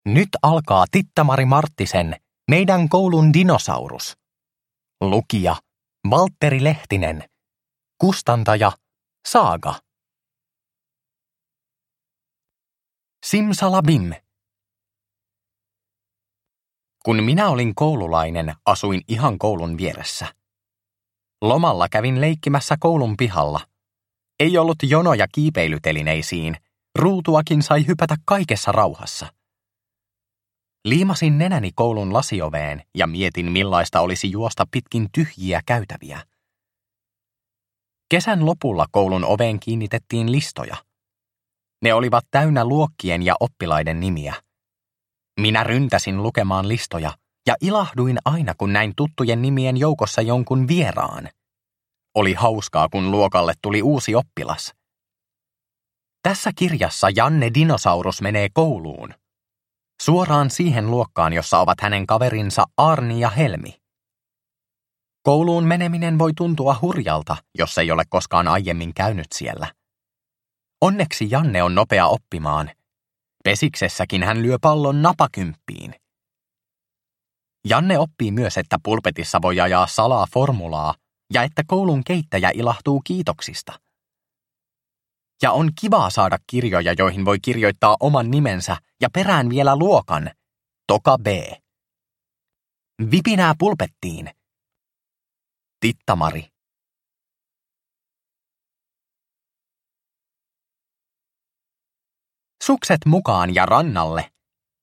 Nyt alkaa Titta-Mari Marttisen Meidän koulun dinosaurus. Lukija Valtteri Lehtinen. Kustantaja Saaga. Simsalabim. Kun minä olin koululainen, asuin ihan koulun vieressä. Lomalla kävin leikkimässä koulun pihalla. Ei ollut jonoja kiipeilytelineisiin, ruutuakin sai hypätä kaikessa rauhassa. Liimasin nenäni koulun lasioveen ja mietin, millaista olisi juosta pitkin tyhjiä käytäviä. Kesän lopulla koulun oveen kiinnitettiin listoja. Ne olivat täynnä luokkien ja oppilaiden nimiä. Minä ryntäsin lukemaan listoja ja ilahduin aina, kun näin tuttujen nimien joukossa jonkun vieraan. Oli hauskaa, kun luokalle tuli uusi oppilas. Tässä kirjassa Janne Dinosaurus menee kouluun. Suoraan siihen luokkaan, jossa ovat hänen kaverinsa Arni ja Helmi. Kouluun meneminen voi tuntua hurjalta, jos ei ole koskaan aiemmin käynyt siellä. Onneksi Janne on nopea oppimaan. Pesiksessäkin hän lyö pallon napakymppiin. Janne oppii myös, että pulpetissa voi ajaa salaa formulaa ja että koulun keittäjä ilahtuu kiitoksista. Ja on kivaa saada kirjoja, joihin voi kirjoittaa oman nimensä ja perään vielä luokan, Toka B. Vipinää pulpettiin. Titta-Mari. Sukset mukaan ja rannalle.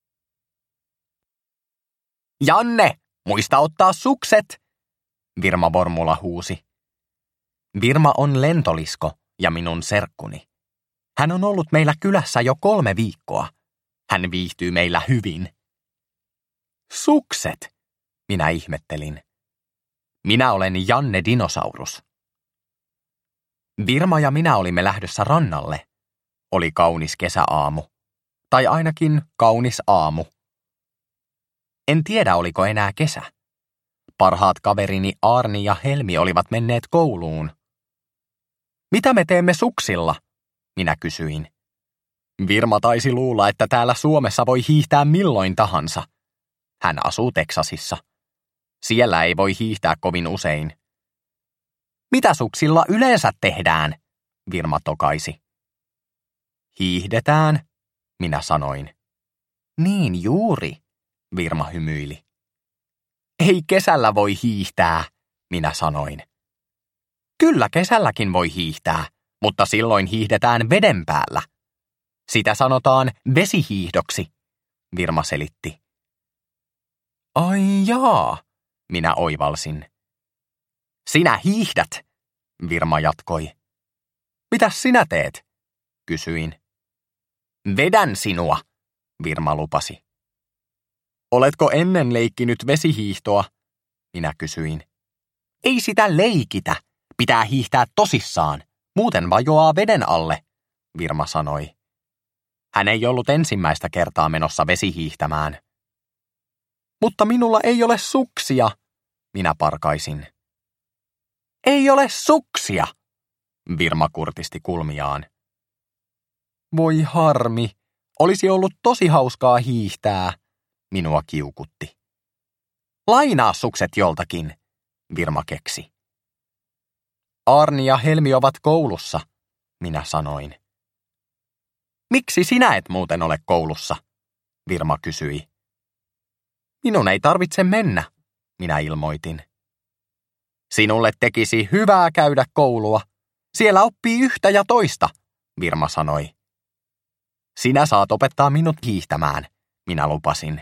Janne, muista ottaa sukset! Virma Vormula huusi. Virma on lentolisko ja minun serkkuni. Hän on ollut meillä kylässä jo 3 viikkoa. Hän viihtyy meillä hyvin. Sukset, minä ihmettelin. Minä olen Janne Dinosaurus. Virma ja minä olimme lähdössä rannalle. Oli kaunis kesäaamu. Tai ainakin kaunis aamu. En tiedä, oliko enää kesä. Parhaat kaverini Arni ja Helmi olivat menneet kouluun. Mitä me teemme suksilla? Minä kysyin. Virma taisi luulla, että täällä Suomessa voi hiihtää milloin tahansa. Hän asuu Teksasissa. Siellä ei voi hiihtää kovin usein. Mitä suksilla yleensä tehdään? Virma tokaisi. Hiihdetään, minä sanoin. Niin juuri, Virma hymyili. Ei kesällä voi hiihtää, minä sanoin. Kyllä kesälläkin voi hiihtää, mutta silloin hiihdetään veden päällä. Sitä sanotaan vesihiihdoksi, Virma selitti. Ai jaa, minä oivalsin. Sinä hiihdät, Virma jatkoi. Mitäs sinä teet? Kysyin. Vedän sinua, Virma lupasi. Oletko ennen leikkinyt vesihiihtoa? Minä kysyin. Ei sitä leikitä, pitää hiihtää tosissaan, muuten vajoaa veden alle, Virma sanoi. Hän ei ollut ensimmäistä kertaa menossa vesihiihtämään. Mutta minulla ei ole suksia, minä parkaisin. Ei ole suksia, Virma kurtisti kulmiaan. Voi harmi, olisi ollut tosi hauskaa hiihtää, minua kiukutti. Lainaa sukset joltakin, Virma keksi. Arni ja Helmi ovat koulussa, minä sanoin. Miksi sinä et muuten ole koulussa? Virma kysyi. Minun ei tarvitse mennä, minä ilmoitin. Sinulle tekisi hyvää käydä koulua. Siellä oppii yhtä ja toista, Virma sanoi. Sinä saat opettaa minut hiihtämään, minä lupasin.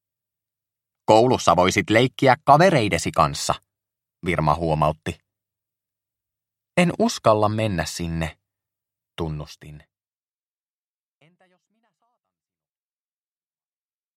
Koulussa voisit leikkiä kavereidesi kanssa, Virma huomautti. En uskalla mennä sinne, tunnustin.